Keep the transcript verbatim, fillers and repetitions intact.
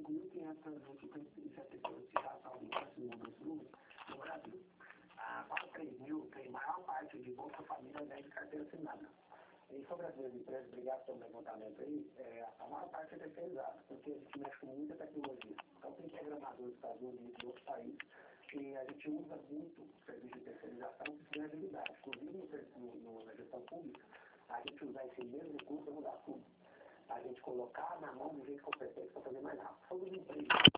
cinco mil quinhentas equipes de setores que já estão em no no Brasil. A quase três mil tem maior parte de Bolsa Família né, de carteira assinada. E sobre as duas empresas, obrigado pelo levantamento aí, é, a maior parte é terceirizada, porque a gente mexe com muita tecnologia. Então tem programadores dos Estados Unidos e outros países, e a gente usa muito o serviço de terceirização que tem agilidade. Inclusive no, no, na gestão pública, a gente usar esse mesmo recurso para mudar tudo. A gente colocar na mão de gente competente para fazer mais rápido. Sobre os empregos,